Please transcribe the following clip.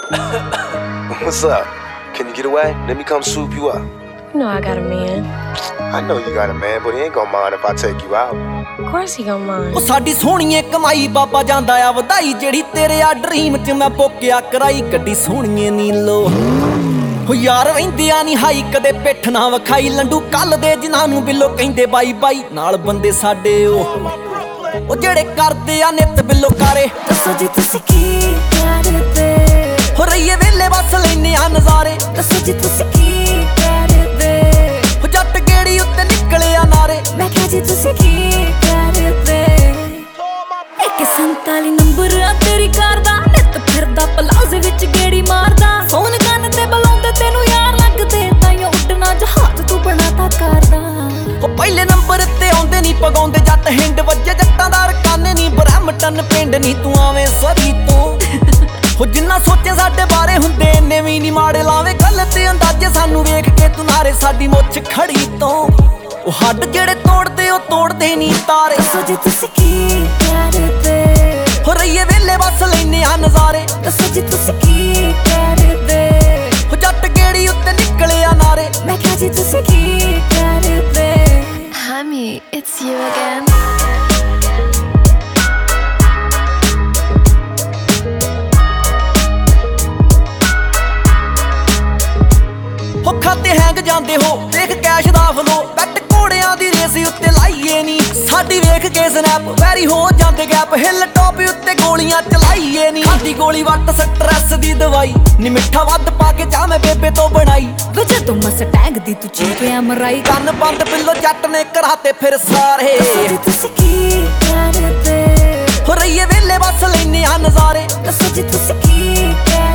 What's up? Can you get away? Let me come swoop you up. You know I got a man. I know you got a man, but he ain't gonna mind if I take you out. Of course he gonna mind. ਉਹ ਸਾਡੀ ਸੋਹਣੀਏ ਕਮਾਈ ਬਾਬਾ ਜਾਂਦਾ ਆ ਵਧਾਈ ਜਿਹੜੀ ਤੇਰੇ ਆ dream 'ਚ ਮੈਂ ਬੋਕਿਆ ਕਰਾਈ ਗੱਡੀ ਸੋਹਣੀਏ ਨੀ ਲੋ ਹੋ ਯਾਰ ਰਹਿੰਦਿਆਂ ਨੀ ਹਾਈ ਕਦੇ ਪਿੱਠ ਨਾ ਵਿਖਾਈ ਲੰਡੂ ਕੱਲ ਦੇ ਜਿਨ੍ਹਾਂ ਨੂੰ ਬਿੱਲੋ ਕਹਿੰਦੇ ਬਾਈ ਬਾਈ ਨਾਲ ਬੰਦੇ ਸਾਡੇ ਉਹ ਜਿਹੜੇ ਕਰਦੇ ਆ ਨਿੱਤ ਬਿੱਲੋ ਕਾਰੇ ਦੱਸੋ ਜੀ ਤੁਸੀਂ ਕੀ ਕਰਦੇ ਹੋ ਰਹੀਏ ਵੇਲੇ ਬਸ ਲੈਨੇ ਆ ਨਜ਼ਾਰੇ ਦੱਸੋ ਜੀ ਤੁਸੀਂ ਕੀ ਕਰਦੇ ਹੋ ਜੱਟ ਗੇੜੀ ਉੱਤੇ ਨਿਕਲਿਆ ਨਾਰੇ ਮੈਂ ਕਿਹਾ ਜੀ ਤੁਸੀਂ ਕੀ ਕਰਦੇ 147 ਨੰਬਰ ਆ ਤੇਰੀ ਕਾਰ ਦਾ ਨਿੱਤ ਫਿਰਦਾ ਪਲਾਜ਼ੇ ਵਿੱਚ ਗੇੜੀ ਮਾਰਦਾ ਸੋਨ ਕੰਨ ਤੇ ਬੁਲਾਉਂਦੇ ਤੈਨੂੰ ਯਾਰ ਲੱਗਦੇ ਤਾਈਓ ਉੱਡਣਾ ਜਹਾਜ਼ ਤੂੰ ਬਣਾਤਾ ਕਰਦਾ ਉਹ ਪਹਿਲੇ ਨੰਬਰ ਤੇ ਆਉਂਦੇ ਨਹੀਂ ਪਗਾਉਂਦੇ ਜੱਟ ਹਿੰਡ ਵੱਜੇ ਜੱਟਾਂ ਦਾ ਰਕਾਨੇ ਨਹੀਂ ਬ੍ਰਹਮਟਨ ਪਿੰਡ ਨਹੀਂ ਤੂੰ ਆਵੇਂ ਸਰੀ ਤੋਂ ਹੋ ਜਿੰਨਾ ਸੋਚੇ ਸਾਡੇ ਬਾਰੇ ਹੁੰਦੇ ਇੰਨੇ ਵੀ ਨਹੀਂ ਮਾੜੇ ਲਾਵੇ ਗਲਤ ਅੰਦਾਜ਼ੇ ਸਾਨੂੰ ਵੇਖ ਕੇ ਤੂੰ ਨਾਰੇ ਸਾਡੀ ਮੁੱਛ ਖੜੀ ਤੋਂ ਉਹ ਹੱਡ ਜਿਹੜੇ ਤੋੜਦੇ ਉਹ ਤੋੜਦੇ ਨਹੀਂ ਤਾਰੇ ਦੱਸੋ ਜੀ ਤੁਸੀਂ ਕੀ ਕਰਦੇ ਹੋ ਰਹੀਏ ਵੇਲੇ ਬਸ ਲੈਨੇ ਆ ਨਜ਼ਾਰੇ ਦੱਸੋ ਜੀ ਤੁਸੀਂ ਕੀ ਕਰਦੇ ਹੋ ਜੱਟ ਗੇੜੀ ਉੱਤੇ ਨਿਕਲਿਆ ਨਾਰੇ ਮੈਂ ਕਿਹਾ ਜੀ ਤੁਸੀਂ ਕੀ ਕਰਦੇ Honey, it's you again ਹੋ ਖਾਤੇ ਹੈਂਗ ਜਾਂਦੇ ਹੋ ਦੇਖ ਕੈਸ਼ ਦਾ ਫਲੋ ਬੈਟ ਘੋੜਿਆਂ ਦੀ ਰੇਸ ਉੱਤੇ ਲਾਈਏ ਨੀ ਸਾਡੀ ਵੇਖ ਕੇ ਸਨੈਪ ਵੈਰੀ ਹੋ ਜਾਂਦੇ ਗੈਪ ਹਿੱਲ ਟੌਪ ਉੱਤੇ ਗੋਲੀਆਂ ਚਲਾਈਏ ਨੀ ਖਾਦੀ ਗੋਲੀ ਵੱਟ ਸਟ੍ਰੈਸ ਦੀ ਦਵਾਈ ਨੀ ਮਿੱਠਾ ਵੱਧ ਪਾ ਕੇ ਚਾਹ ਮੈਂ ਬੇਬੇ ਤੋਂ ਬਣਾਈ ਵਜੇ ਤੂੰ ਮਸਟੈਂਗ ਦੀ ਤੂੰ ਚੀਪਿਆ ਮਰਾਈ ਕੰਨ ਬੰਦ ਬਿੱਲੋ ਜੱਟ ਨੇ ਕਰਾਤੇ ਫਿਰ ਸਾਰੇ ਦੱਸੋ ਜੀ ਤੁਸੀਂ ਕੀ ਕਰਦੇ ਹੋ ਰਹੀਏ ਵੇਲੇ ਬਸ ਲੈਨੇ ਆ ਨਜ਼ਾਰੇ ਦੱਸੋ ਜੀ ਤੁਸੀਂ ਕੀ ਕਰਦੇ